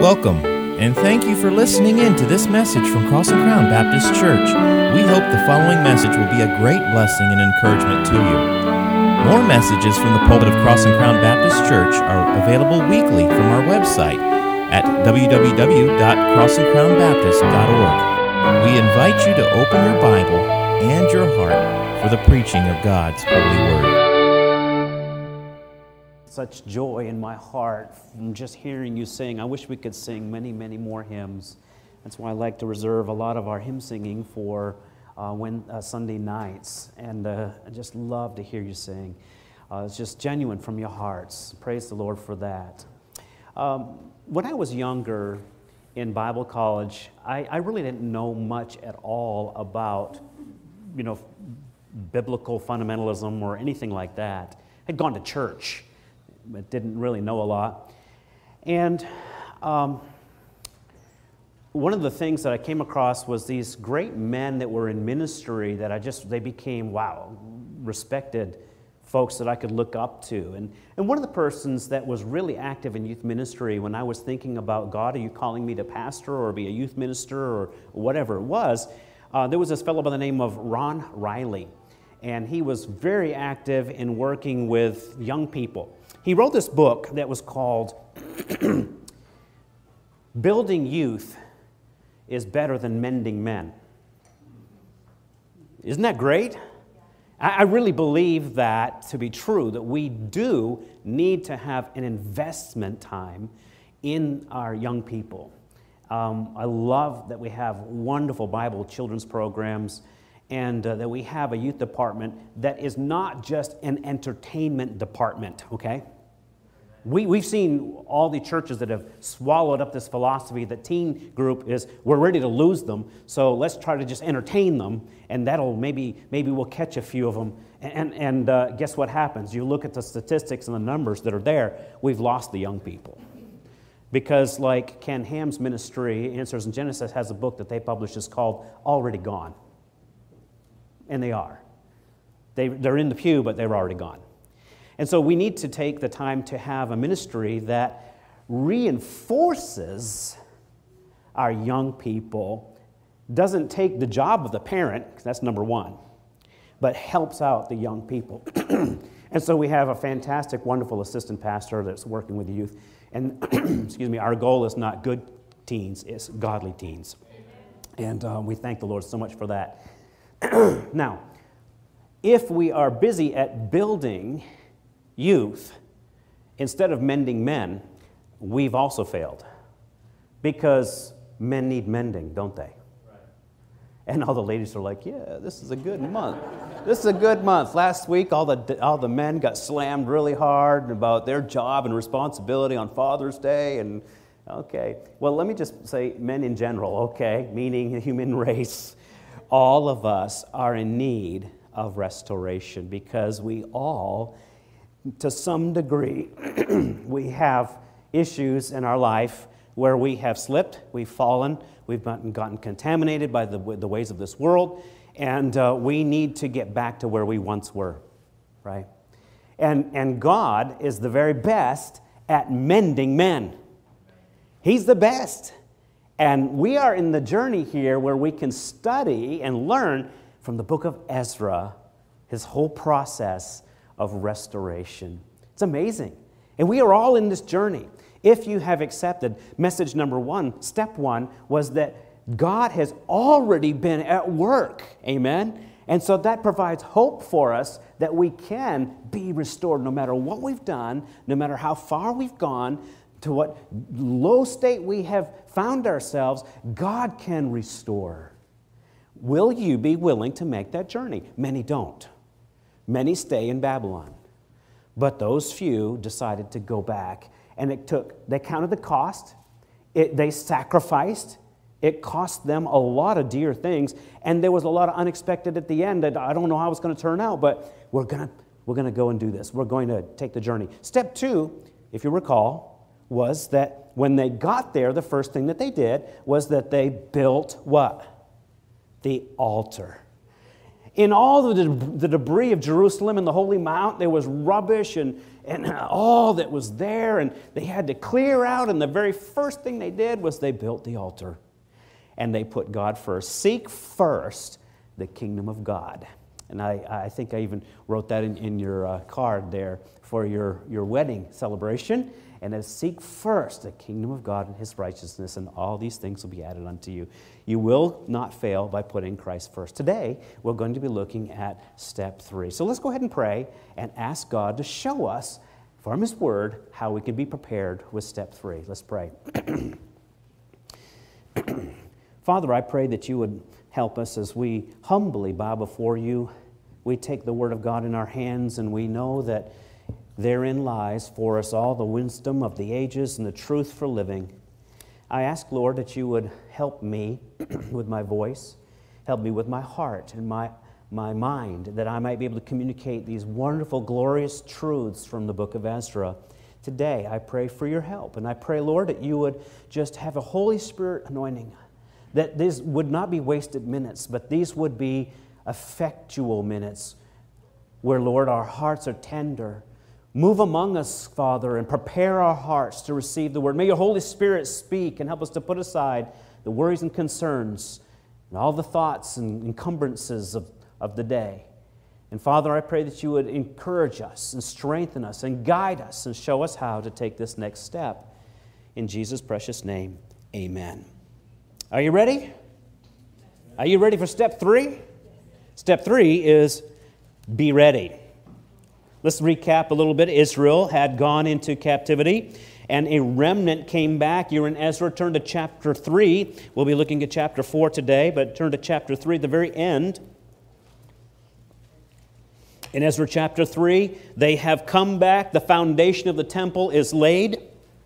Welcome, and thank you for listening in to this message from Cross and Crown Baptist Church. We hope the following message will be a great blessing and encouragement to you. More messages from the pulpit of Cross and Crown Baptist Church are available weekly from our website at www.crossandcrownbaptist.org. We invite you to open your Bible and your heart for the preaching of God's holy word. Such joy in my heart from just hearing you sing. I wish we could sing many, many more hymns. That's why I like to reserve a lot of our hymn singing for Sunday nights. And I just love to hear you sing. It's just genuine from your hearts. Praise the Lord for that. When I was younger in Bible college, I really didn't know much at all about, biblical fundamentalism or anything like that. I'd gone to church, but didn't really know a lot. And one of the things that I came across was these great men that were in ministry that they became, respected folks that I could look up to. And one of the persons that was really active in youth ministry when I was thinking about, God, are you calling me to pastor or be a youth minister or whatever it was, there was this fellow by the name of Ron Riley. And he was very active in working with young people. He wrote this book that was called Building Youth is Better Than Mending Men. Isn't that great? I really believe that to be true, that we do need to have an investment time in our young people. I love that we have wonderful Bible children's programs and that we have a youth department that is not just an entertainment department, okay? We've seen all the churches that have swallowed up this philosophy that teen group is, we're ready to lose them, so let's try to just entertain them, and that'll maybe we'll catch a few of them. And guess what happens? You look at the statistics and the numbers that are there, we've lost the young people. Because like Ken Ham's ministry, Answers in Genesis, has a book that they publish is called Already Gone. And they are. They're in the pew, but they're already gone. And so we need to take the time to have a ministry that reinforces our young people, doesn't take the job of the parent, 'cause that's number one, but helps out the young people. And so we have a fantastic, wonderful assistant pastor that's working with the youth. And our goal is not good teens, it's godly teens. And we thank the Lord so much for that. Now, if we are busy at building youth instead of mending men, we've also failed. Because men need mending, don't they? Right. And all the ladies are like, yeah, this is a good month. This is a good month. Last week, all the men got slammed really hard about their job and responsibility on Father's Day. And okay, well, let me just say men in general, okay, meaning the human race. All of us are in need of restoration because we all, to some degree, we have issues in our life where we have slipped, we've fallen, we've gotten contaminated by the ways of this world, and we need to get back to where we once were, right? And God is the very best at mending men. He's the best. And we are in the journey here where we can study and learn from the book of Ezra, his whole process of restoration. It's amazing. And we are all in this journey. If you have accepted, message number one, step one, was that God has already been at work. Amen? And so that provides hope for us that we can be restored no matter what we've done, no matter how far we've gone, to what low state we have found ourselves, God can restore. Will you be willing to make that journey? Many don't. Many stay in Babylon. But those few decided to go back. And they counted the cost. They sacrificed. It cost them a lot of dear things. And there was a lot of unexpected at the end that I don't know how it's going to turn out, but we're going to go and do this. We're going to take the journey. Step two, if you recall, was that when they got there, the first thing that they did was that they built what? The altar. In all the debris of Jerusalem and the Holy Mount, there was rubbish and all that was there, and they had to clear out, and the very first thing they did was they built the altar. And they put God first. Seek first the kingdom of God. And I think I even wrote that in your card there for your wedding celebration. And as seek first the kingdom of God and His righteousness, and all these things will be added unto you. You will not fail by putting Christ first. Today, we're going to be looking at step 3. So let's go ahead and pray and ask God to show us from His Word how we can be prepared with step 3. Let's pray. Father, I pray that you would help us as we humbly bow before you. We take the Word of God in our hands, and we know that therein lies for us all the wisdom of the ages and the truth for living. I ask, Lord, that you would help me with my voice, help me with my heart and my mind, that I might be able to communicate these wonderful, glorious truths from the book of Ezra. Today, I pray for your help, and I pray, Lord, that you would just have a Holy Spirit anointing, that these would not be wasted minutes, but these would be effectual minutes where, Lord, our hearts are tender. Move among us, Father, and prepare our hearts to receive the Word. May your Holy Spirit speak and help us to put aside the worries and concerns and all the thoughts and encumbrances of the day. And Father, I pray that you would encourage us and strengthen us and guide us and show us how to take this next step. In Jesus' precious name, amen. Are you ready? Are you ready for step 3? Step 3 is be ready. Let's recap a little bit. Israel had gone into captivity, and a remnant came back. You're in Ezra. Turn to chapter 3. We'll be looking at chapter 4 today, but turn to chapter 3 at the very end. In Ezra chapter 3, they have come back. The foundation of the temple is laid.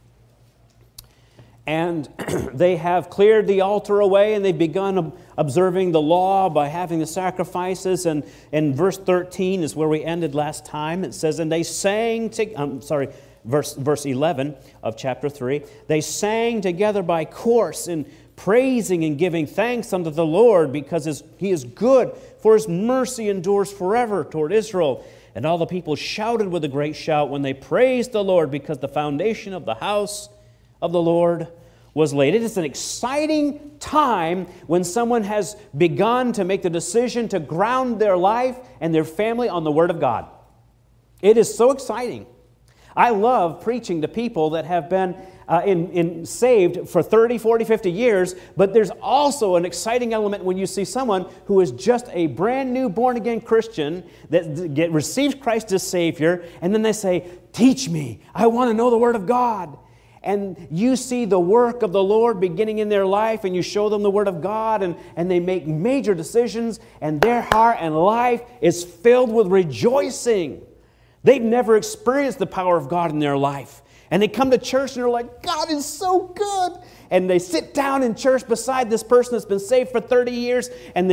And they have cleared the altar away, and they've begun observing the law by having the sacrifices. And in verse 13 is where we ended last time. It says, and they sang verse 11 of chapter 3. They sang together by course in praising and giving thanks unto the Lord, because He is good, for His mercy endures forever toward Israel. And all the people shouted with a great shout when they praised the Lord, because the foundation of the house of the Lord was laid. It is an exciting time when someone has begun to make the decision to ground their life and their family on the Word of God. It is so exciting. I love preaching to people that have been saved for 30, 40, 50 years, but there's also an exciting element when you see someone who is just a brand new born-again Christian that receives Christ as Savior, and then they say, teach me, I want to know the Word of God. And you see the work of the Lord beginning in their life, and you show them the Word of God, and they make major decisions, and their heart and life is filled with rejoicing. They've never experienced the power of God in their life. And they come to church and they're like, God is so good. And they sit down in church beside this person that's been saved for 30 years, and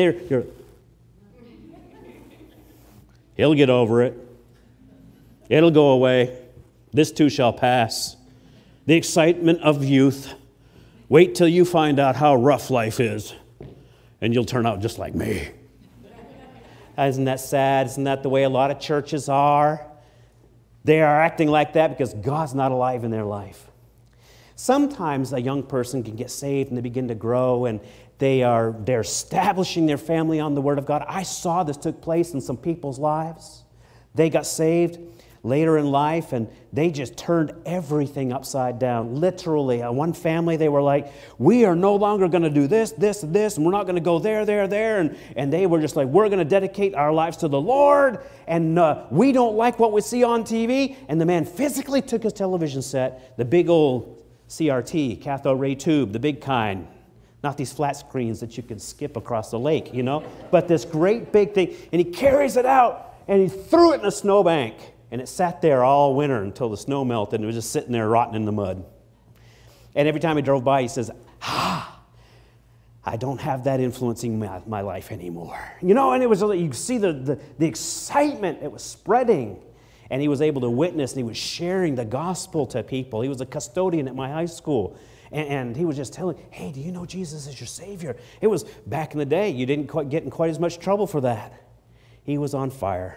he'll get over it. It'll go away. This too shall pass. The excitement of youth. Wait till you find out how rough life is, and you'll turn out just like me. Isn't that sad? Isn't that the way a lot of churches are? They are acting like that because God's not alive in their life. Sometimes a young person can get saved and they begin to grow, and they're establishing their family on the Word of God. I saw this took place in some people's lives. They got saved later in life, and they just turned everything upside down. Literally, one family, they were like, we are no longer going to do this, and we're not going to go there. And they were just like, we're going to dedicate our lives to the Lord, and we don't like what we see on TV. And the man physically took his television set, the big old CRT, cathode ray tube, the big kind, not these flat screens that you can skip across the lake, but this great big thing, and he carries it out, and he threw it in a snowbank. And it sat there all winter until the snow melted, and it was just sitting there rotting in the mud. And every time he drove by, he says, I don't have that influencing my life anymore. And it was, you see the excitement, it was spreading. And he was able to witness, and he was sharing the gospel to people. He was a custodian at my high school. And he was just telling, hey, do you know Jesus is your Savior? It was back in the day, you didn't get in quite as much trouble for that. He was on fire.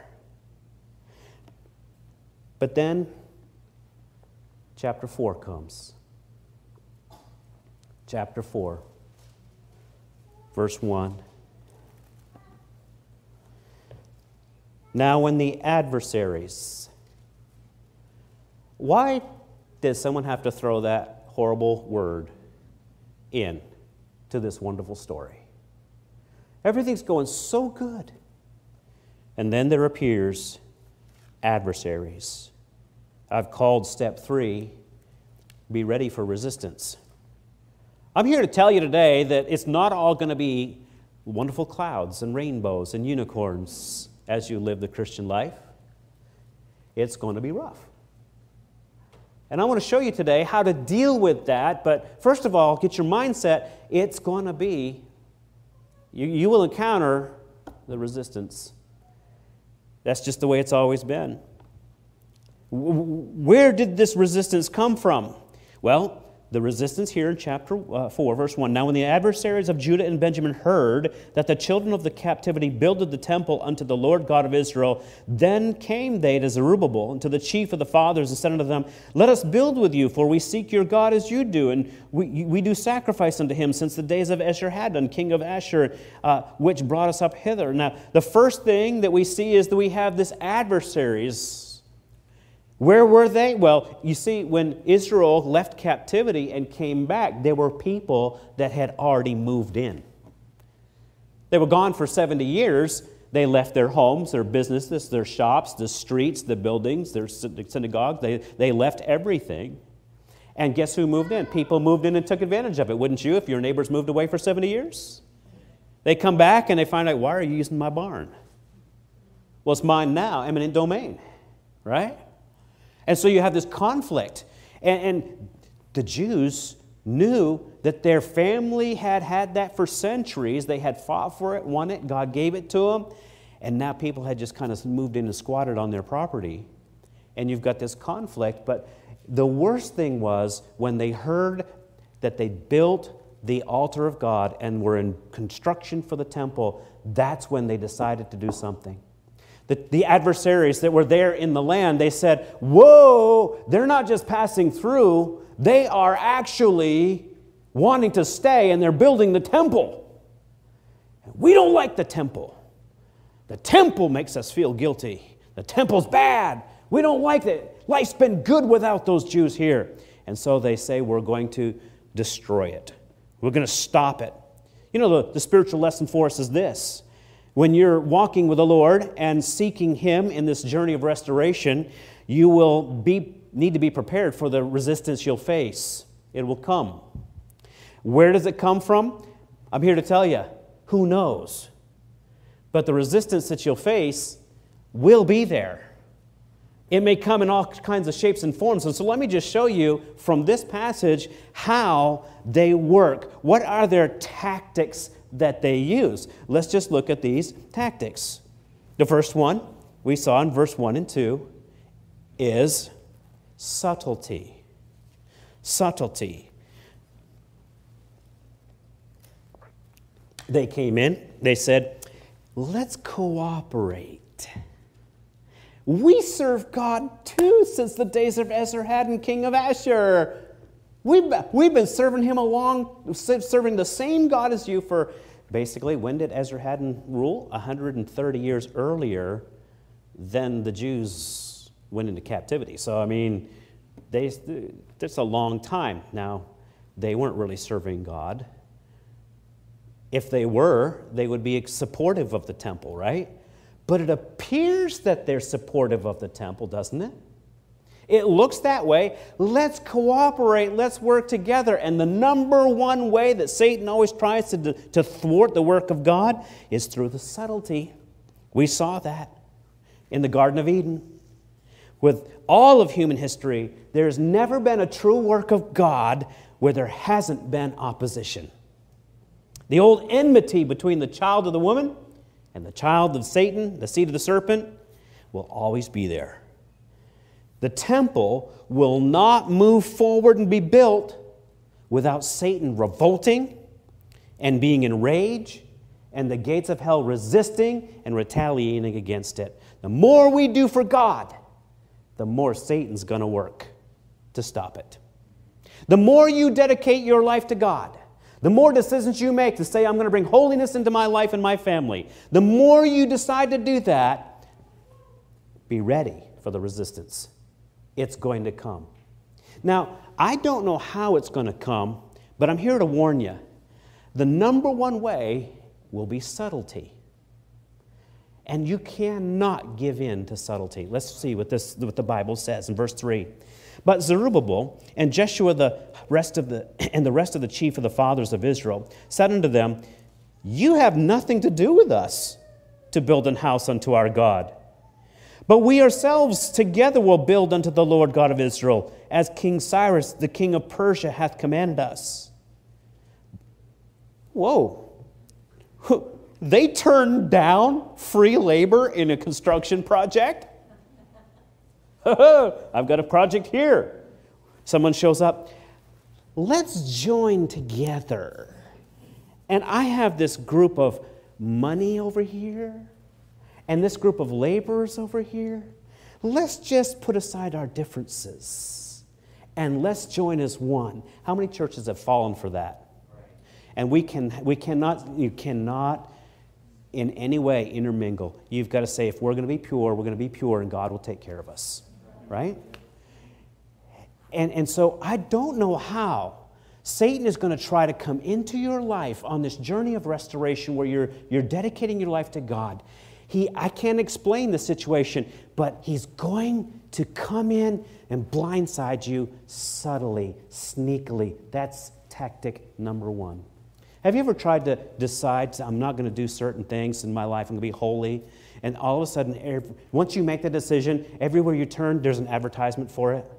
But then, chapter 4 comes. Chapter 4, verse 1. Now when the adversaries... Why did someone have to throw that horrible word in to this wonderful story? Everything's going so good. And then there appears adversaries. I've called step 3, be ready for resistance. I'm here to tell you today that it's not all going to be wonderful clouds and rainbows and unicorns as you live the Christian life. It's going to be rough. And I want to show you today how to deal with that. But first of all, get your mindset. It's going to be, you will encounter the resistance. That's just the way it's always been. Where did this resistance come from? Well, the resistance here in chapter 4, verse 1. Now when the adversaries of Judah and Benjamin heard that the children of the captivity builded the temple unto the Lord God of Israel, then came they to Zerubbabel and to the chief of the fathers and said unto them, Let us build with you, for we seek your God as you do, and we do sacrifice unto him since the days of Esarhaddon, king of Ashur, which brought us up hither. Now, the first thing that we see is that we have this adversaries. Where were they? Well, you see, when Israel left captivity and came back, there were people that had already moved in. They were gone for 70 years. They left their homes, their businesses, their shops, the streets, the buildings, their synagogue. They left everything. And guess who moved in? People moved in and took advantage of it, wouldn't you, if your neighbors moved away for 70 years? They come back and they find out, why are you using my barn? Well, it's mine now, eminent domain, right? And so you have this conflict. And the Jews knew that their family had had that for centuries. They had fought for it, won it, God gave it to them. And now people had just kind of moved in and squatted on their property. And you've got this conflict. But the worst thing was when they heard that they built the altar of God and were in construction for the temple, that's when they decided to do something. The adversaries that were there in the land, they said, whoa, they're not just passing through, they are actually wanting to stay and they're building the temple. We don't like the temple. The temple makes us feel guilty. The temple's bad. We don't like it. Life's been good without those Jews here. And so they say, we're going to destroy it. We're going to stop it. You know, the spiritual lesson for us is this. When you're walking with the Lord and seeking Him in this journey of restoration, you will need to be prepared for the resistance you'll face. It will come. Where does it come from? I'm here to tell you, who knows? But the resistance that you'll face will be there. It may come in all kinds of shapes and forms. And so let me just show you from this passage how they work. What are their tactics that they use? Let's just look at these tactics. The first one we saw in verse 1 and 2 is subtlety. Subtlety. They came in, they said, let's cooperate. We serve God too since the days of Esarhaddon, king of Ashur. We've been serving him serving the same God as you for, basically, when did Esarhaddon rule? 130 years earlier than the Jews went into captivity. So, I mean, that's a long time. Now, they weren't really serving God. If they were, they would be supportive of the temple, right? But it appears that they're supportive of the temple, doesn't it? It looks that way. Let's cooperate. Let's work together. And the number one way that Satan always tries to thwart the work of God is through the subtlety. We saw that in the Garden of Eden. With all of human history, there's never been a true work of God where there hasn't been opposition. The old enmity between the child of the woman and the child of Satan, the seed of the serpent, will always be there. The temple will not move forward and be built without Satan revolting and being enraged and the gates of hell resisting and retaliating against it. The more we do for God, the more Satan's going to work to stop it. The more you dedicate your life to God, the more decisions you make to say, I'm going to bring holiness into my life and my family, the more you decide to do that, be ready for the resistance. It's going to come. Now, I don't know how it's going to come, but I'm here to warn you. The number one way will be subtlety. And you cannot give in to subtlety. Let's see what the Bible says in verse 3. But Zerubbabel and Jeshua and the rest of the chief of the fathers of Israel said unto them, You have nothing to do with us to build an house unto our God. But we ourselves together will build unto the Lord God of Israel, as King Cyrus, the king of Persia, hath commanded us. Whoa. They turned down free labor in a construction project? I've got a project here. Someone shows up. Let's join together. And I have this group of money over here, and this group of laborers over here. Let's just put aside our differences, and let's join as one. How many churches have fallen for that? And you cannot in any way intermingle. You've got to say, if we're going to be pure, we're going to be pure, and God will take care of us. Right? And so I don't know how Satan is going to try to come into your life on this journey of restoration where you're dedicating your life to God. I can't explain the situation, but he's going to come in and blindside you subtly, sneakily. That's tactic number one. Have you ever tried to decide, I'm not going to do certain things in my life, I'm going to be holy, and all of a sudden, once you make the decision, everywhere you turn, there's an advertisement for it?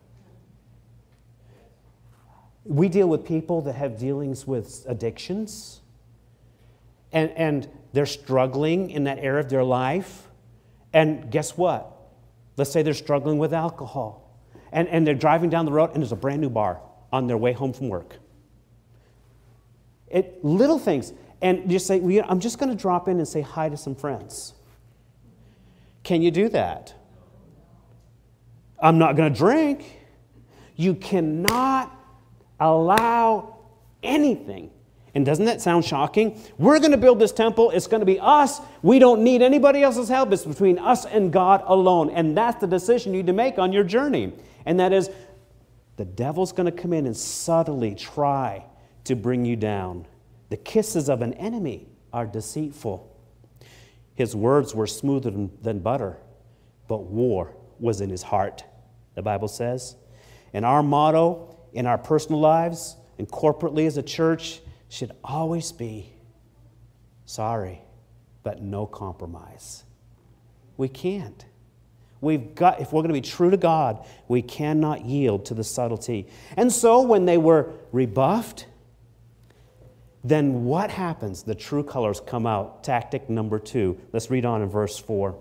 We deal with people that have dealings with addictions, and they're struggling in that area of their life, and guess what? Let's say they're struggling with alcohol, and they're driving down the road, and there's a brand new bar on their way home from work. Little things. And you say, well, I'm just going to drop in and say hi to some friends. Can you do that? I'm not going to drink. You cannot allow anything. And doesn't that sound shocking? We're going to build this temple. It's going to be us. We don't need anybody else's help. It's between us and God alone. And that's the decision you need to make on your journey. And that is, the devil's going to come in and subtly try to bring you down. The kisses of an enemy are deceitful. His words were smoother than butter, but war was in his heart, the Bible says. And our motto in our personal lives and corporately as a church should always be, sorry, but no compromise. We can't. If we're going to be true to God, we cannot yield to the subtlety. And so when they were rebuffed, then what happens? The true colors come out. Tactic number 2. Let's read on in verse 4.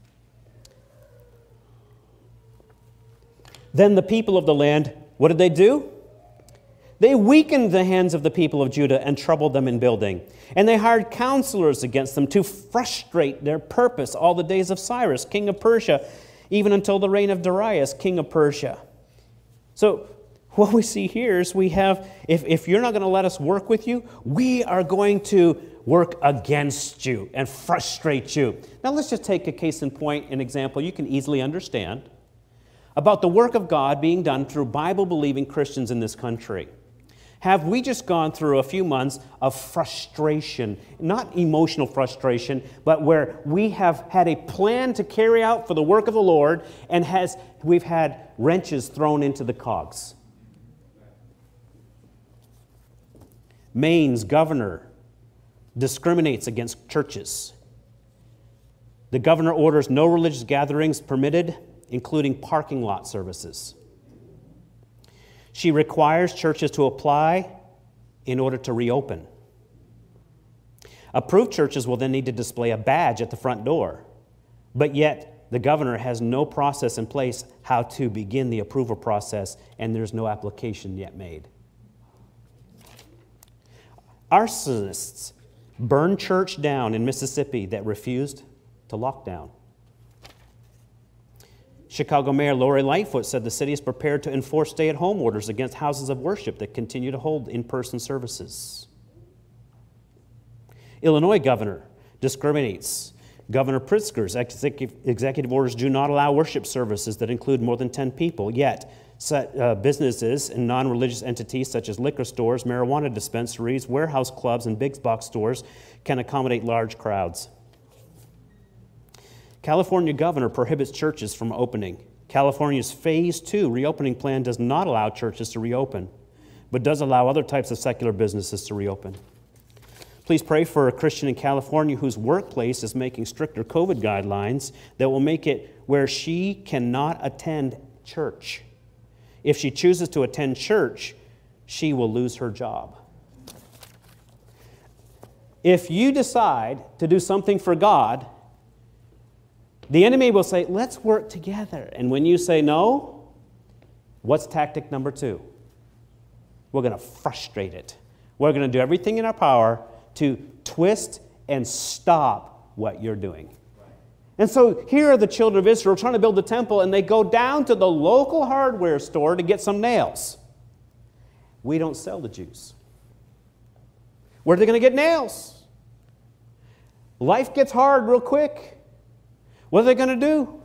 Then the people of the land, what did they do? They weakened the hands of the people of Judah and troubled them in building. And they hired counselors against them to frustrate their purpose all the days of Cyrus, king of Persia, even until the reign of Darius, king of Persia. So what we see here is we have, if you're not going to let us work with you, we are going to work against you and frustrate you. Now let's just take a case in point, an example you can easily understand about the work of God being done through Bible-believing Christians in this country. Have we just gone through a few months of frustration, not emotional frustration, but where we have had a plan to carry out for the work of the Lord, and we've had wrenches thrown into the cogs? Maine's governor discriminates against churches. The governor orders no religious gatherings permitted, including parking lot services. She requires churches to apply in order to reopen. Approved churches will then need to display a badge at the front door, but yet the governor has no process in place how to begin the approval process, and there's no application yet made. Arsonists burned church down in Mississippi that refused to lock down. Chicago Mayor Lori Lightfoot said the city is prepared to enforce stay-at-home orders against houses of worship that continue to hold in-person services. Illinois governor discriminates. Governor Pritzker's executive orders do not allow worship services that include more than 10 people, yet businesses and non-religious entities such as liquor stores, marijuana dispensaries, warehouse clubs, and big box stores can accommodate large crowds. California governor prohibits churches from opening. California's Phase 2 reopening plan does not allow churches to reopen, but does allow other types of secular businesses to reopen. Please pray for a Christian in California whose workplace is making stricter COVID guidelines that will make it where she cannot attend church. If she chooses to attend church, she will lose her job. If you decide to do something for God, the enemy will say, let's work together. And when you say no, what's tactic number 2? We're going to frustrate it. We're going to do everything in our power to twist and stop what you're doing. And so here are the children of Israel trying to build the temple, and they go down to the local hardware store to get some nails. We don't sell to Jews. Where are they going to get nails? Life gets hard real quick. What are they going to do?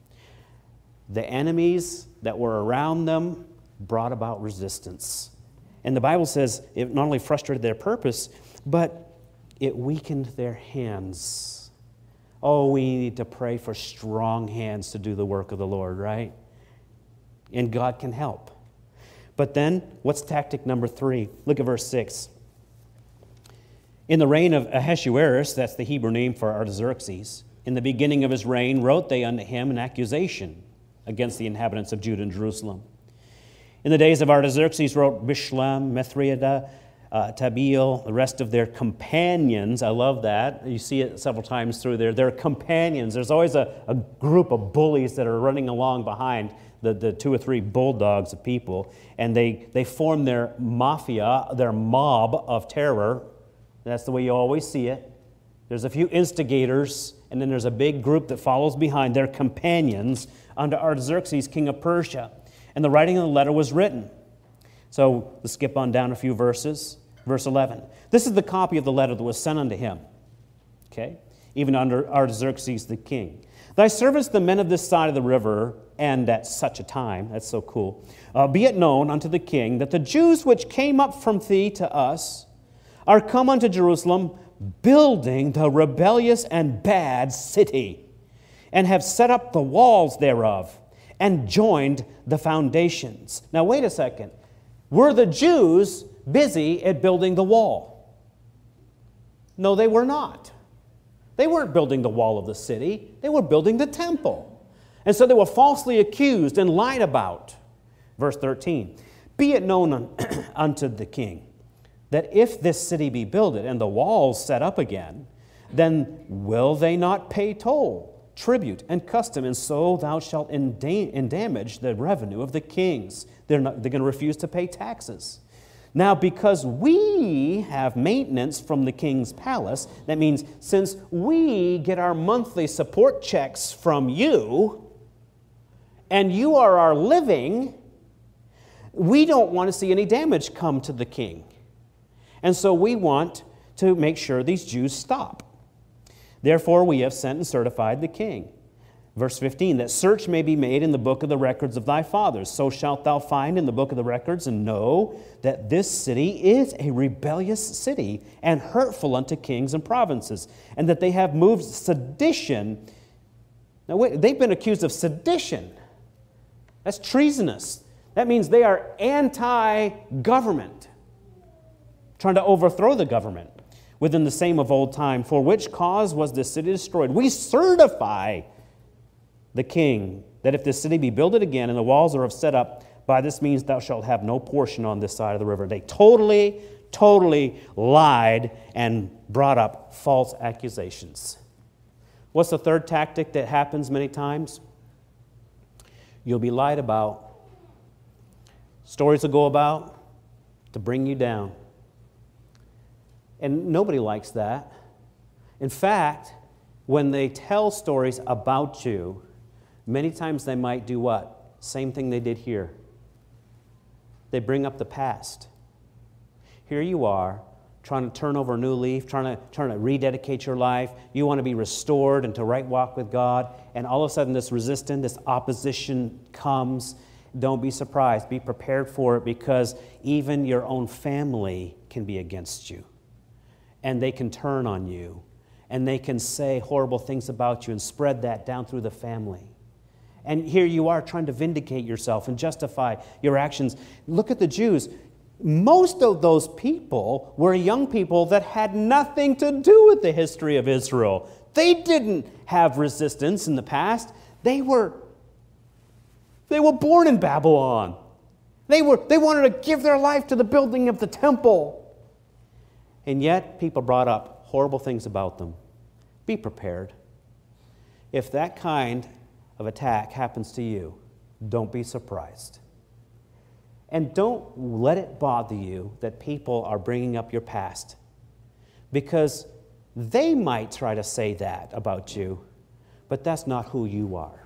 The enemies that were around them brought about resistance. And the Bible says it not only frustrated their purpose, but it weakened their hands. Oh, we need to pray for strong hands to do the work of the Lord, right? And God can help. But then, what's tactic number 3? Look at verse 6. In the reign of Ahasuerus, that's the Hebrew name for Artaxerxes, in the beginning of his reign wrote they unto him an accusation against the inhabitants of Judah and Jerusalem. In the days of Artaxerxes wrote Bishlam, Mithridates, Tabeel, the rest of their companions. I love that. You see it several times through there. Their companions. There's always a group of bullies that are running along behind the 2 or 3 bulldogs of people. And they form their mafia, their mob of terror. That's the way you always see it. There's a few instigators, and then there's a big group that follows behind their companions under Artaxerxes, king of Persia. And the writing of the letter was written. So let's skip on down a few verses. Verse 11. This is the copy of the letter that was sent unto him. Okay? Even under Artaxerxes the king. Thy servants, the men of this side of the river, and at such a time, that's so cool, be it known unto the king that the Jews which came up from thee to us are come unto Jerusalem, building the rebellious and bad city, and have set up the walls thereof, and joined the foundations. Now wait a second. Were the Jews busy at building the wall? No, they were not. They weren't building the wall of the city. They were building the temple. And so they were falsely accused and lied about. Verse 13. Be it known unto the king that if this city be builded and the walls set up again, then will they not pay toll, tribute, and custom, and so thou shalt endamage the revenue of the kings. They're going to refuse to pay taxes. Now, because we have maintenance from the king's palace, that means since we get our monthly support checks from you, and you are our living, we don't want to see any damage come to the king. And so we want to make sure these Jews stop. Therefore, we have sent and certified the king. Verse 15, that search may be made in the book of the records of thy fathers. So shalt thou find in the book of the records and know that this city is a rebellious city and hurtful unto kings and provinces, and that they have moved sedition. Now wait, they've been accused of sedition. That's treasonous. That means they are anti-government, trying to overthrow the government. Within the same of old time, for which cause was this city destroyed? We certify the king that if this city be builded again and the walls are set up, by this means thou shalt have no portion on this side of the river. They totally lied and brought up false accusations. What's the third tactic that happens many times? You'll be lied about. Stories will go about to bring you down. And nobody likes that. In fact, when they tell stories about you, many times they might do what? Same thing they did here. They bring up the past. Here you are, trying to turn over a new leaf, trying to rededicate your life. You want to be restored into right walk with God. And all of a sudden this resistance, this opposition comes. Don't be surprised. Be prepared for it, because even your own family can be against you. And they can turn on you. And they can say horrible things about you and spread that down through the family. And here you are trying to vindicate yourself and justify your actions. Look at the Jews. Most of those people were young people that had nothing to do with the history of Israel. They didn't have resistance in the past. They were born in Babylon. They wanted to give their life to the building of the temple. And yet people brought up horrible things about them. Be prepared. If that kind of attack happens to you, don't be surprised. And don't let it bother you that people are bringing up your past, because they might try to say that about you, but that's not who you are.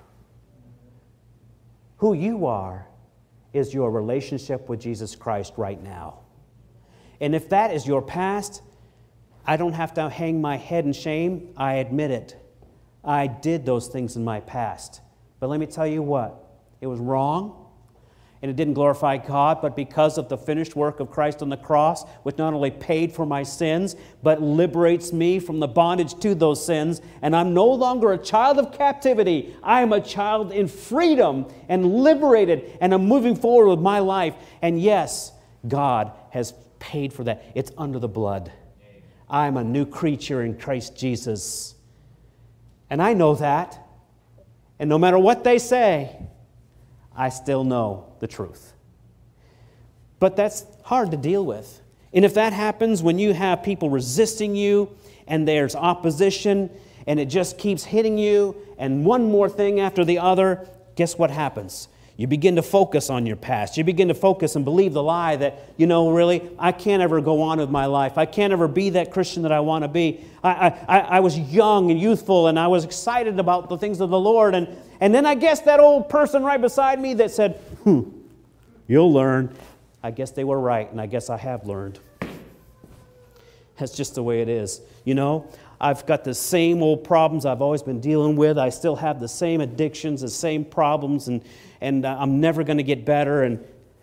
Who you are is your relationship with Jesus Christ right now. And if that is your past, I don't have to hang my head in shame. I admit it. I did those things in my past. But let me tell you what, it was wrong. And it didn't glorify God, but because of the finished work of Christ on the cross, which not only paid for my sins, but liberates me from the bondage to those sins, and I'm no longer a child of captivity. I am a child in freedom and liberated, and I'm moving forward with my life. And yes, God has paid for that. It's under the blood. I'm a new creature in Christ Jesus. And I know that. And no matter what they say, I still know the truth. But that's hard to deal with. And if that happens when you have people resisting you and there's opposition and it just keeps hitting you and one more thing after the other, guess what happens? You begin to focus on your past. You begin to focus and believe the lie that, really, I can't ever go on with my life. I can't ever be that Christian that I want to be. I was young and youthful, and I was excited about the things of the Lord. And then I guess that old person right beside me that said, you'll learn. I guess they were right, and I guess I have learned. That's just the way it is. I've got the same old problems I've always been dealing with. I still have the same addictions, the same problems, and I'm never going to get better. And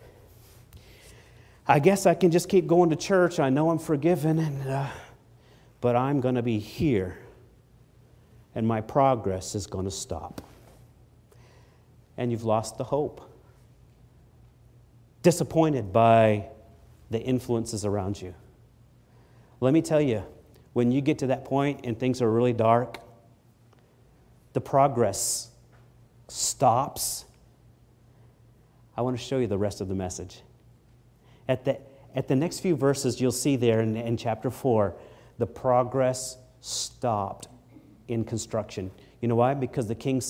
I guess I can just keep going to church. I know I'm forgiven, but I'm going to be here, and my progress is going to stop. And you've lost the hope. Disappointed by the influences around you. Let me tell you, when you get to that point and things are really dark, the progress stops. I want to show you the rest of the message. At the next few verses, you'll see there in chapter 4, the progress stopped in construction. You know why? Because the king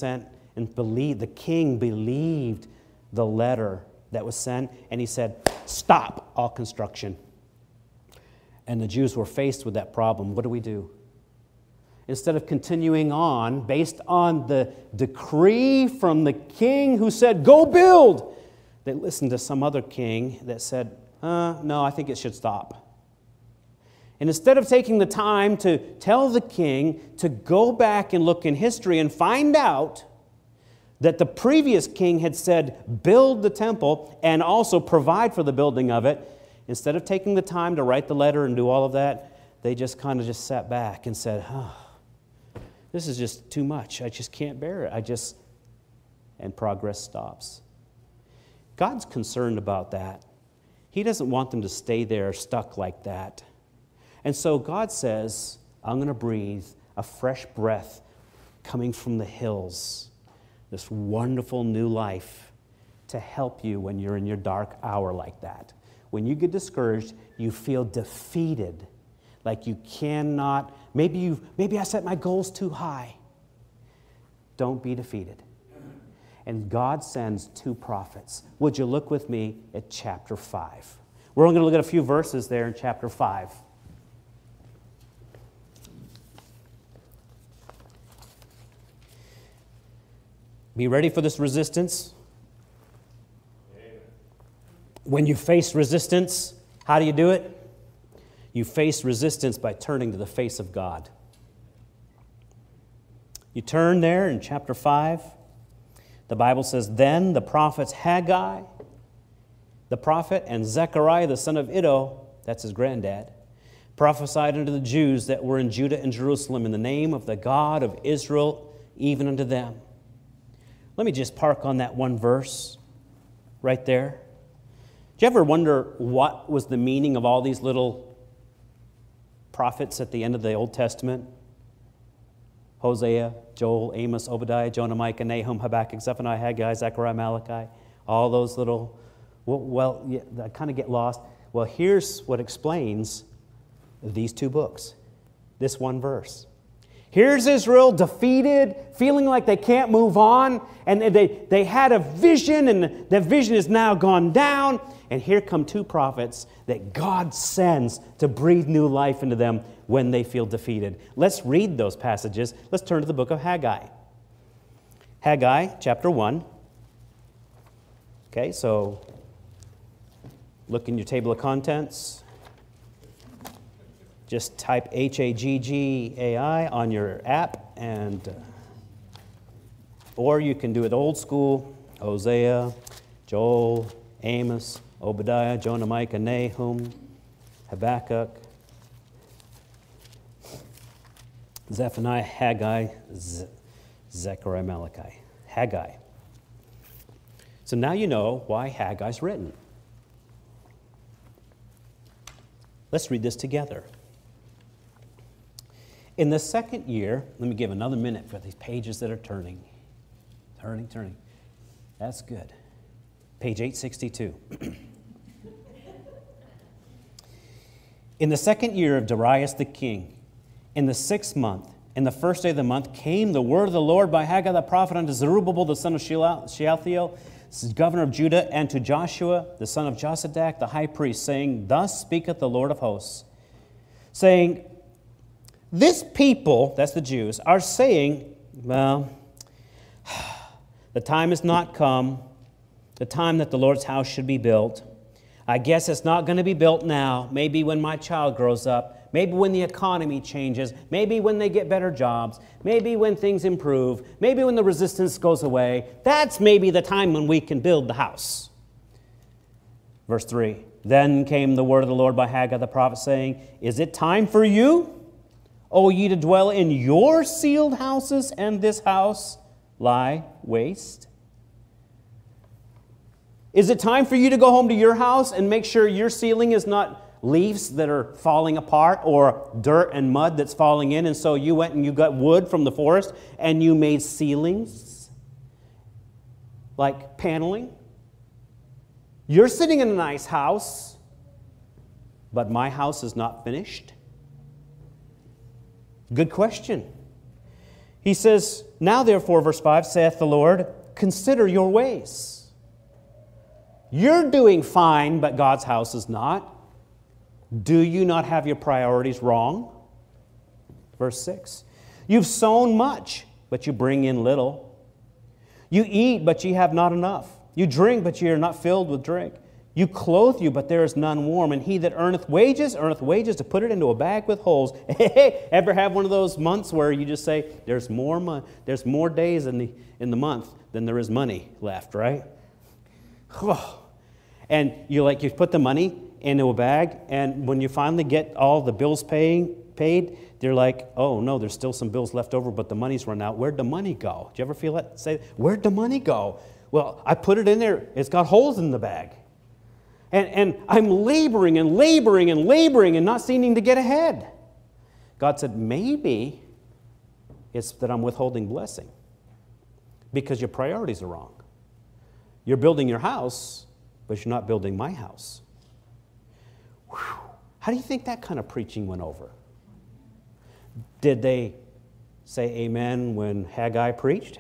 believed the letter that was sent, and he said, stop all construction. And the Jews were faced with that problem. What do? Instead of continuing on based on the decree from the king who said, go build, they listened to some other king that said, no, I think it should stop. And instead of taking the time to tell the king to go back and look in history and find out that the previous king had said, build the temple and also provide for the building of it, instead of taking the time to write the letter and do all of that, they just kind of just sat back and said, this is just too much. I just can't bear it. And progress stops. God's concerned about that. He doesn't want them to stay there stuck like that. And so God says, I'm going to breathe a fresh breath coming from the hills, this wonderful new life to help you when you're in your dark hour like that. When you get discouraged, you feel defeated, like you cannot, maybe I set my goals too high. Don't be defeated. And God sends 2 prophets. Would you look with me at chapter 5? We're only going to look at a few verses there in chapter 5. Be ready for this resistance. When you face resistance, how do you do it? You face resistance by turning to the face of God. You turn there in chapter 5. The Bible says, Then the prophets Haggai, the prophet, and Zechariah, the son of Iddo, that's his granddad, prophesied unto the Jews that were in Judah and Jerusalem in the name of the God of Israel, even unto them. Let me just park on that one verse right there. Do you ever wonder what was the meaning of all these little prophets at the end of the Old Testament? Hosea, Joel, Amos, Obadiah, Jonah, Micah, Nahum, Habakkuk, Zephaniah, Haggai, Zechariah, Malachi, all those little, I kind of get lost. Well, here's what explains these two books, this one verse. Here's Israel defeated, feeling like they can't move on, and they had a vision, and that vision is now gone down, and here come two prophets that God sends to breathe new life into them when they feel defeated. Let's read those passages. Let's turn to the book of Haggai. Haggai, chapter 1. Okay, so look in your table of contents. Just type Haggai on your app, and or you can do it old school. Hosea, Joel, Amos, Obadiah, Jonah, Micah, Nahum, Habakkuk, Zephaniah, Haggai, Zechariah, Malachi. Haggai. So now you know why Haggai's written. Let's read this together. In the second year, let me give another minute for these pages that are turning. Turning. That's good. Page 862. In the second year of Darius the king, in the 6th month, in the first day of the month, came the word of the Lord by Haggai the prophet unto Zerubbabel the son of Shealtiel, governor of Judah, and to Joshua the son of Josadak the high priest, saying, Thus speaketh the Lord of hosts, saying, This people, that's the Jews, are saying, well, the time has not come, the time that the Lord's house should be built. I guess it's not going to be built now. Maybe when my child grows up. Maybe when the economy changes. Maybe when they get better jobs. Maybe when things improve. Maybe when the resistance goes away. That's maybe the time when we can build the house. Verse 3, Then came the word of the Lord by Haggai the prophet, saying, Is it time for you, O ye, to dwell in your sealed houses, and this house lie waste? Is it time for you to go home to your house and make sure your ceiling is not leaves that are falling apart or dirt and mud that's falling in, and so you went and you got wood from the forest and you made ceilings like paneling? You're sitting in a nice house, but my house is not finished? Good question. He says, Now therefore, verse 5, saith the Lord, Consider your ways. You're doing fine, but God's house is not. Do you not have your priorities wrong? Verse 6. You've sown much, but you bring in little. You eat, but ye have not enough. You drink, but ye are not filled with drink. You clothe you, but there is none warm. And he that earneth wages to put it into a bag with holes. Hey, ever have one of those months where you just say, there's more days in the month than there is money left, right? And you put the money into a bag, and when you finally get all the bills paid, they're like, oh no, there's still some bills left over, but the money's run out. Where'd the money go? Do you ever feel that? Say, where'd the money go? Well, I put it in there. It's got holes in the bag. And I'm laboring and not seeming to get ahead. God said, maybe it's that I'm withholding blessing because your priorities are wrong. You're building your house, but you're not building my house. Whew. How do you think that kind of preaching went over? Did they say amen when Haggai preached?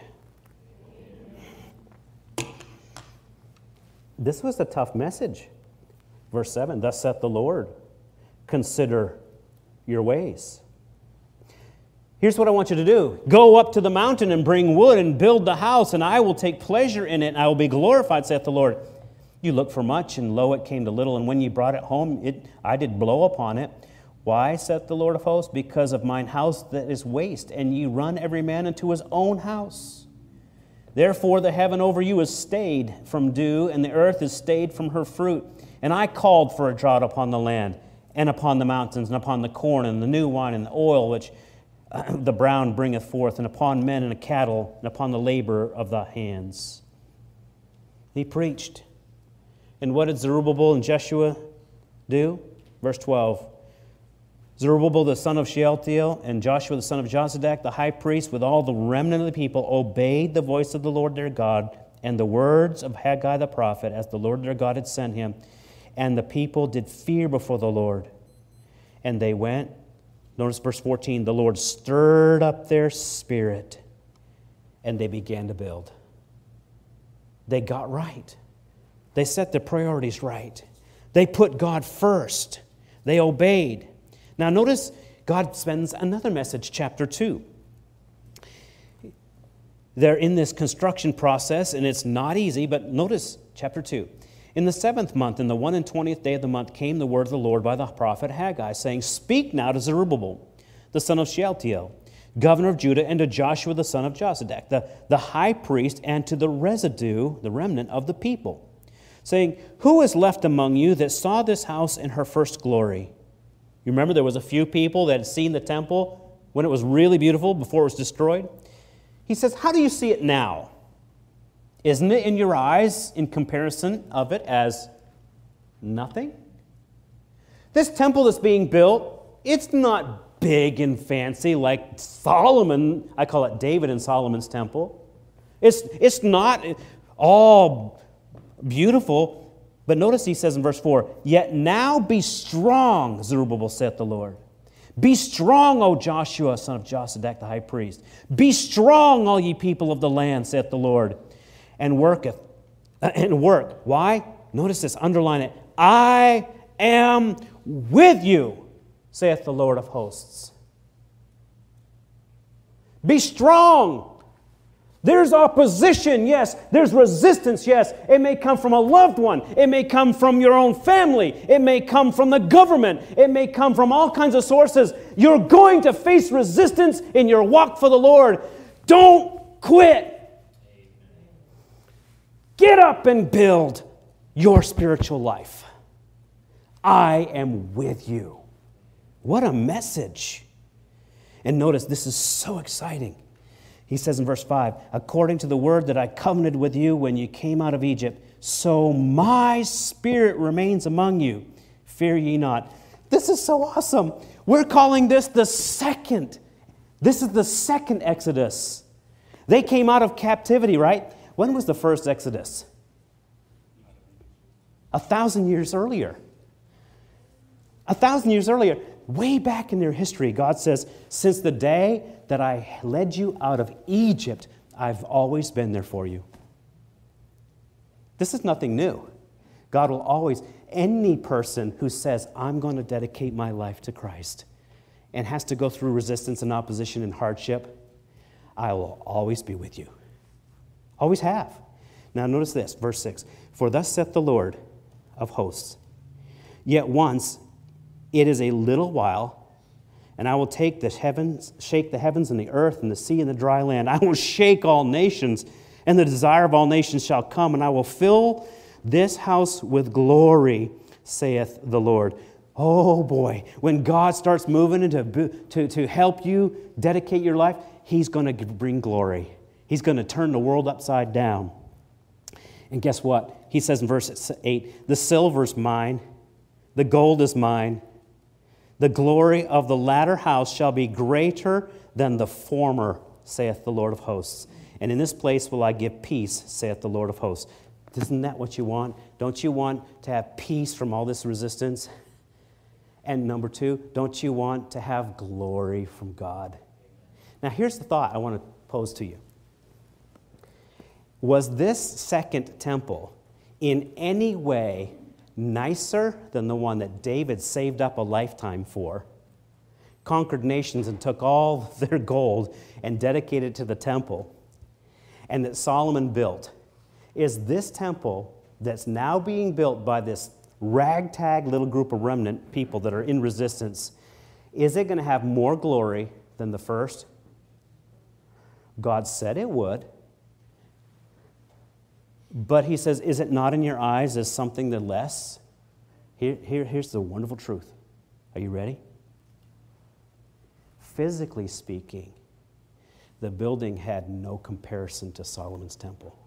This was a tough message. Verse 7, Thus saith the Lord, Consider your ways. Here's what I want you to do. Go up to the mountain and bring wood and build the house, and I will take pleasure in it, and I will be glorified, saith the Lord. You looked for much, and lo, it came to little, and when you brought it home, I did blow upon it. Why, saith the Lord of hosts? Because of mine house that is waste, and ye run every man into his own house. Therefore the heaven over you is stayed from dew, and the earth is stayed from her fruit. And I called for a drought upon the land, and upon the mountains, and upon the corn, and the new wine, and the oil, which the brown bringeth forth, and upon men and the cattle, and upon the labor of the hands. He preached. And what did Zerubbabel and Jeshua do? Verse 12. Zerubbabel the son of Shealtiel and Joshua the son of Jozadak, the high priest, with all the remnant of the people, obeyed the voice of the Lord their God and the words of Haggai the prophet, as the Lord their God had sent him. And the people did fear before the Lord. And they went, notice verse 14, the Lord stirred up their spirit, and they began to build. They got right. They set their priorities right. They put God first. They obeyed. Now notice God spends another message, chapter 2. They're in this construction process, and it's not easy, but notice chapter 2. In the 7th month, in the 21st day of the month, came the word of the Lord by the prophet Haggai, saying, Speak now to Zerubbabel, the son of Shealtiel, governor of Judah, and to Joshua the son of Jozadak, the high priest, and to the residue, the remnant of the people, saying, Who is left among you that saw this house in her first glory? You remember there was a few people that had seen the temple when it was really beautiful before it was destroyed? He says, how do you see it now? Isn't it in your eyes in comparison of it as nothing? This temple that's being built, it's not big and fancy like Solomon, I call it David and Solomon's temple. It's not all beautiful. But notice he says in verse 4, Yet now be strong, Zerubbabel, saith the Lord. Be strong, O Joshua, son of Jozadak, the high priest. Be strong, all ye people of the land, saith the Lord, and work. Why? Notice this, underline it. I am with you, saith the Lord of hosts. Be strong. There's opposition, yes. There's resistance, yes. It may come from a loved one. It may come from your own family. It may come from the government. It may come from all kinds of sources. You're going to face resistance in your walk for the Lord. Don't quit. Get up and build your spiritual life. I am with you. What a message. And notice, this is so exciting. He says in verse 5, According to the word that I covenanted with you when you came out of Egypt, so my spirit remains among you. Fear ye not. This is so awesome. We're calling this the second. This is the second Exodus. They came out of captivity, right? When was the first Exodus? 1,000 years earlier. 1,000 years earlier. Way back in their history, God says, Since the day that I led you out of Egypt, I've always been there for you. This is nothing new. God will always, any person who says, I'm going to dedicate my life to Christ and has to go through resistance and opposition and hardship, I will always be with you. Always have. Now notice this, verse 6. For thus saith the Lord of hosts, Yet once it is a little while, and I will shake the heavens and the earth and the sea and the dry land. I will shake all nations, and the desire of all nations shall come, and I will fill this house with glory, saith the Lord. Oh boy, when God starts moving to help you dedicate your life, He's going to bring glory. He's going to turn the world upside down. And guess what? He says in verse 8, The silver is mine, the gold is mine. The glory of the latter house shall be greater than the former, saith the Lord of hosts. And in this place will I give peace, saith the Lord of hosts. Isn't that what you want? Don't you want to have peace from all this resistance? And number two, don't you want to have glory from God? Now here's the thought I want to pose to you. Was this second temple in any way nicer than the one that David saved up a lifetime for? conquered nations and took all their gold and dedicated it to the temple, and that Solomon built, is this temple that's now being built by this ragtag little group of remnant people that are in resistance, is it going to have more glory than the first? God said it would. But he says, is it not in your eyes as something the less? Here's the wonderful truth. Are you ready? Physically speaking, the building had no comparison to Solomon's temple.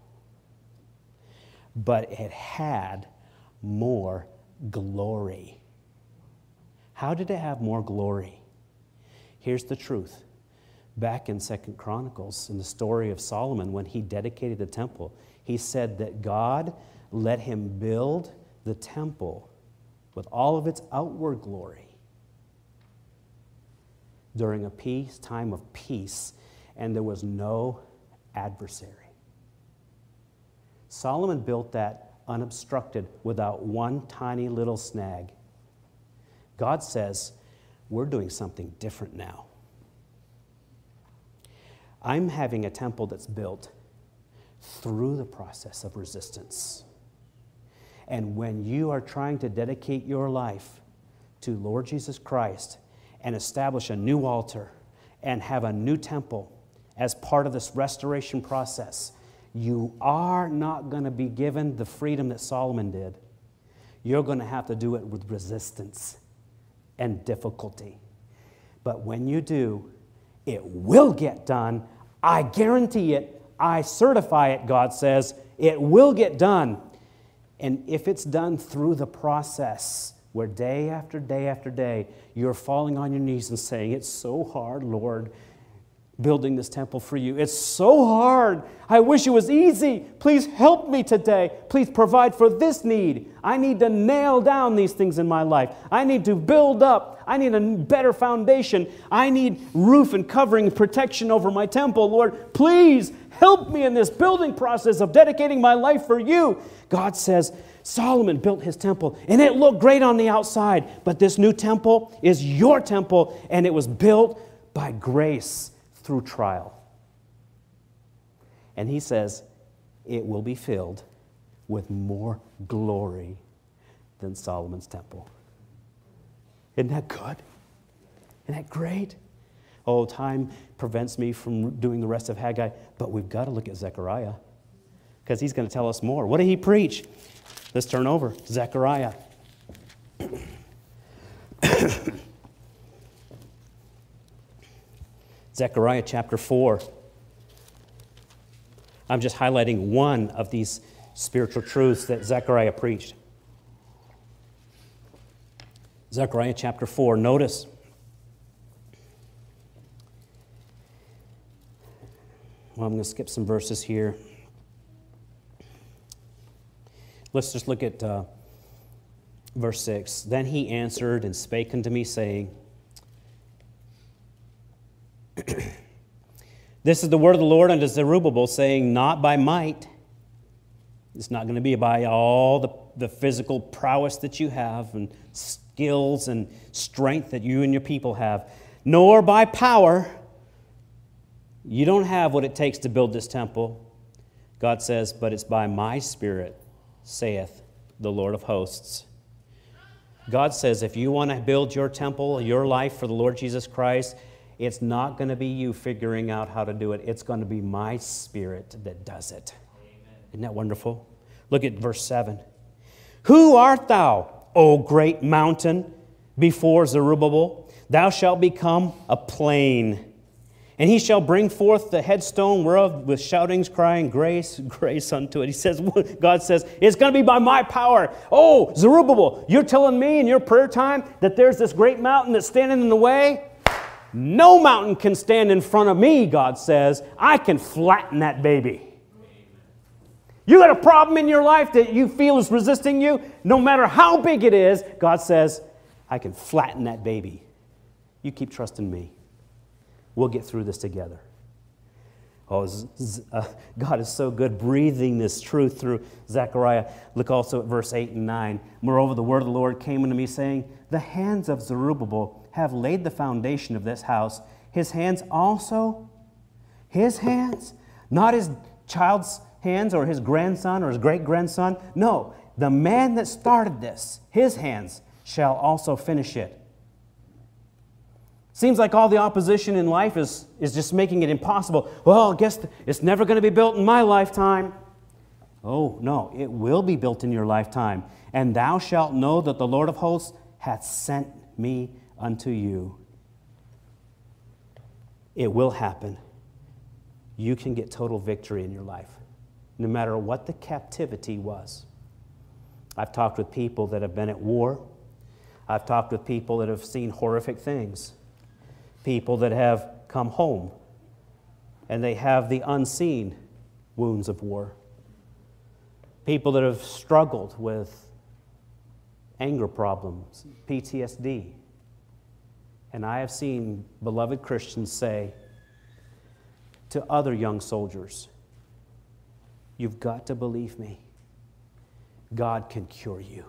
But it had more glory. How did it have more glory? Here's the truth. Back in 2 Chronicles, in the story of Solomon, when he dedicated the temple, he said that God let him build the temple with all of its outward glory during a time of peace, and there was no adversary. Solomon built that unobstructed without one tiny little snag. God says, we're doing something different now. I'm having a temple that's built through the process of resistance. And when you are trying to dedicate your life to Lord Jesus Christ and establish a new altar and have a new temple as part of this restoration process, you are not going to be given the freedom that Solomon did. You're going to have to do it with resistance and difficulty. But when you do, it will get done. I guarantee it. I certify it, God says. It will get done. And if it's done through the process, where day after day after day, you're falling on your knees and saying, it's so hard, Lord, building this temple for you. It's so hard. I wish it was easy. Please help me today. Please provide for this need. I need to nail down these things in my life. I need to build up. I need a better foundation. I need roof and covering and protection over my temple. Lord, please help me in this building process of dedicating my life for you. God says, Solomon built his temple, and it looked great on the outside, but this new temple is your temple, and it was built by grace through trial. And he says, it will be filled with more glory than Solomon's temple. Isn't that good? Isn't that great? Oh, time prevents me from doing the rest of Haggai, but we've got to look at Zechariah because he's going to tell us more. What did he preach? Let's turn over. Zechariah. Zechariah chapter 4. I'm just highlighting one of these spiritual truths that Zechariah preached. Zechariah chapter 4. Notice. Well, I'm going to skip some verses here. Let's just look at verse 6. Then he answered and spake unto me, saying, This is the word of the Lord unto Zerubbabel, saying, not by might. It's not going to be by all the physical prowess that you have and skills and strength that you and your people have, nor by power. You don't have what it takes to build this temple. God says, but it's by my Spirit, saith the Lord of hosts. God says, if you want to build your temple, your life for the Lord Jesus Christ, it's not going to be you figuring out how to do it. It's going to be my Spirit that does it. Amen. Isn't that wonderful? Look at verse 7. Who art thou, O great mountain, before Zerubbabel? Thou shalt become a plain. And he shall bring forth the headstone whereof with shoutings crying, grace, grace unto it. He says, God says, it's going to be by my power. Oh, Zerubbabel, you're telling me in your prayer time that there's this great mountain that's standing in the way? No mountain can stand in front of me, God says. I can flatten that baby. You got a problem in your life that you feel is resisting you? No matter how big it is, God says, I can flatten that baby. You keep trusting me. We'll get through this together. Oh, God is so good breathing this truth through Zechariah. Look also at verse 8 and 9. Moreover, the word of the Lord came unto me, saying, the hands of Zerubbabel have laid the foundation of this house, his hands also, his hands, not his child's hands or his grandson or his great-grandson. No, the man that started this, his hands shall also finish it. Seems like all the opposition in life is just making it impossible. Well, I guess it's never going to be built in my lifetime. Oh, no, it will be built in your lifetime. And thou shalt know that the Lord of hosts hath sent me unto you. It will happen. You can get total victory in your life, no matter what the captivity was. I've talked with people that have been at war. I've talked with people that have seen horrific things. People that have come home and they have the unseen wounds of war. People that have struggled with anger problems, PTSD. And I have seen beloved Christians say to other young soldiers, you've got to believe me. God can cure you.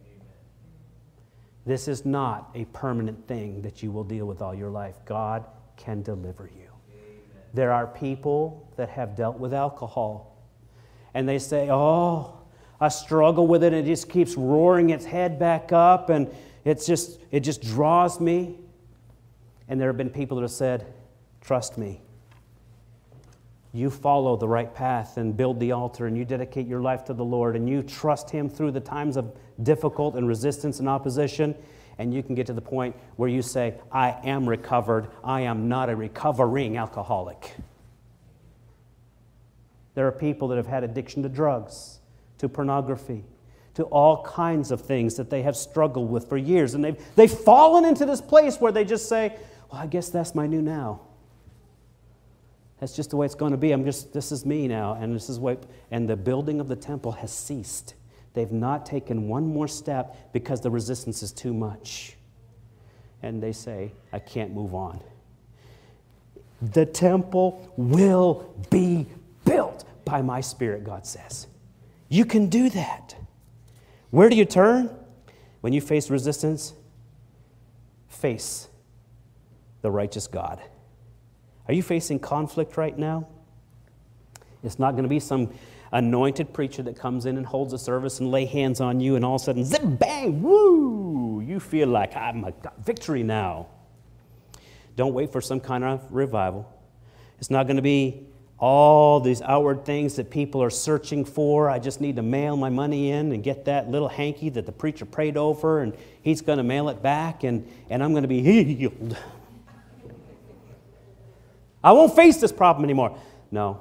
This is not a permanent thing that you will deal with all your life. God can deliver you. Amen. There are people that have dealt with alcohol, and they say, oh, I struggle with it, and it just keeps roaring its head back up, and it just draws me. And there have been people that have said, trust me. You follow the right path and build the altar, and you dedicate your life to the Lord, and you trust Him through the times of difficult and resistance and opposition, and you can get to the point where you say, I am recovered. I am not a recovering alcoholic. There are people that have had addiction to drugs, to pornography, to all kinds of things that they have struggled with for years, and they've fallen into this place where they just say, well, I guess that's my new now. That's just the way it's going to be. This is me now, and and the building of the temple has ceased. They've not taken one more step because the resistance is too much. And they say, I can't move on. The temple will be built by my Spirit, God says. You can do that. Where do you turn? When you face resistance, face the righteous God. Are you facing conflict right now? It's not going to be some anointed preacher that comes in and holds a service and lay hands on you, and all of a sudden, zip, bang, woo! You feel like I've got victory now. Don't wait for some kind of revival. It's not going to be all these outward things that people are searching for. I just need to mail my money in and get that little hanky that the preacher prayed over, and he's going to mail it back, and I'm going to be healed. I won't face this problem anymore. No.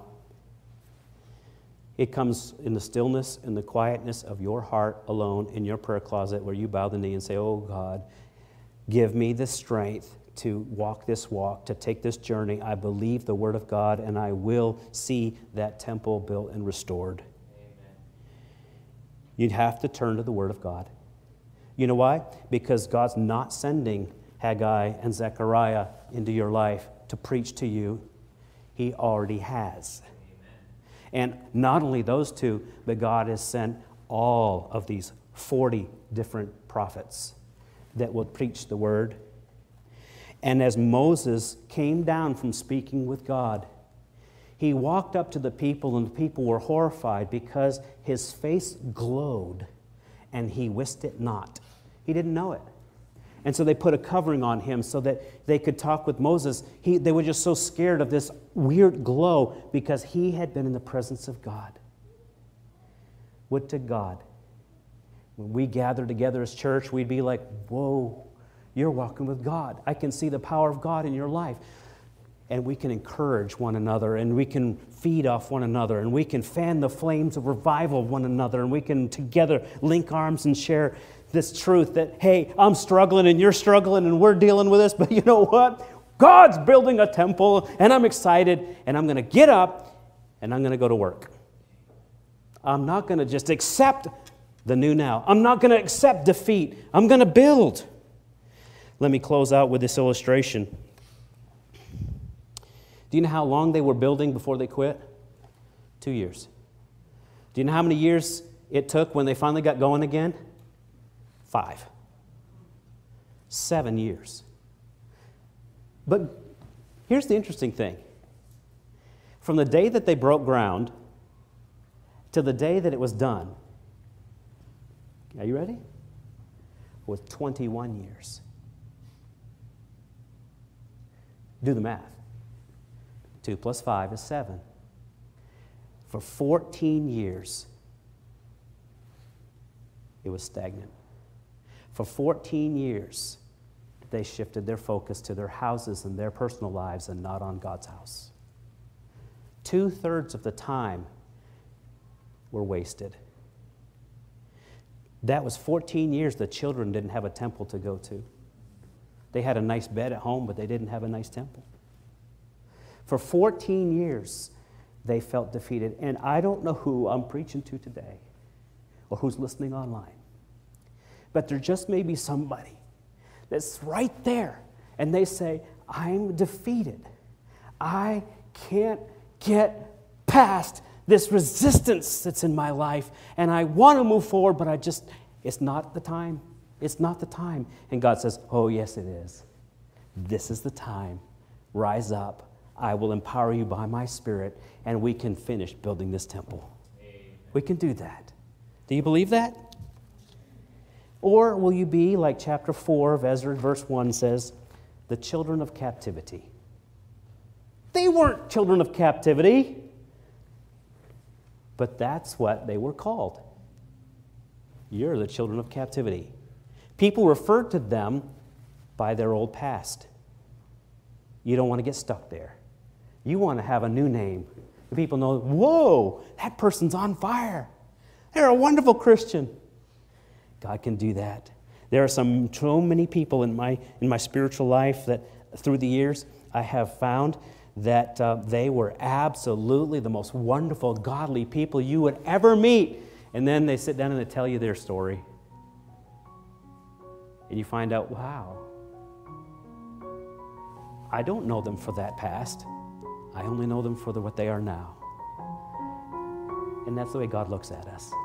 It comes in the stillness and the quietness of your heart alone in your prayer closet, where you bow the knee and say, oh God, give me the strength to walk this walk, to take this journey. I believe the Word of God, and I will see that temple built and restored. Amen. You'd have to turn to the Word of God. You know why? Because God's not sending Haggai and Zechariah into your life to preach to you. He already has. Amen. And not only those two, but God has sent all of these 40 different prophets that will preach the word. And as Moses came down from speaking with God, he walked up to the people, and the people were horrified because his face glowed, and he wist it not. He didn't know it. And so they put a covering on him so that they could talk with Moses. They were just so scared of this weird glow because he had been in the presence of God. Would to God, when we gather together as church, we'd be like, whoa, you're walking with God. I can see the power of God in your life. And we can encourage one another, and we can feed off one another, and we can fan the flames of revival of one another, and we can together link arms and share this truth that, hey, I'm struggling and you're struggling and we're dealing with this, but you know what? God's building a temple, and I'm excited, and I'm going to get up and I'm going to go to work. I'm not going to just accept the new now. I'm not going to accept defeat. I'm going to build. Let me close out with this illustration. Do you know how long they were building before they quit? 2 years. Do you know how many years it took when they finally got going again? 5. 7 years. But here's the interesting thing. From the day that they broke ground to the day that it was done, are you ready? Was 21 years. Do the math. 2 plus 5 is 7. For 14 years, it was stagnant. For 14 years, they shifted their focus to their houses and their personal lives and not on God's house. 2/3 of the time were wasted. That was 14 years the children didn't have a temple to go to. They had a nice bed at home, but they didn't have a nice temple. For 14 years, they felt defeated. And I don't know who I'm preaching to today or who's listening online, but there just may be somebody that's right there, and they say, I'm defeated. I can't get past this resistance that's in my life, and I want to move forward, but it's not the time. It's not the time. And God says, oh, yes, it is. This is the time. Rise up. I will empower you by my Spirit, and we can finish building this temple. Amen. We can do that. Do you believe that? Or will you be, like chapter 4 of Ezra, verse 1 says, the children of captivity? They weren't children of captivity, but that's what they were called. You're the children of captivity. People referred to them by their old past. You don't want to get stuck there. You want to have a new name. The people know, whoa, that person's on fire. They're a wonderful Christian. God can do that. There are so many people in my spiritual life that through the years I have found that they were absolutely the most wonderful, godly people you would ever meet. And then they sit down and they tell you their story. And you find out, wow, I don't know them for that past. I only know them for what they are now. And that's the way God looks at us.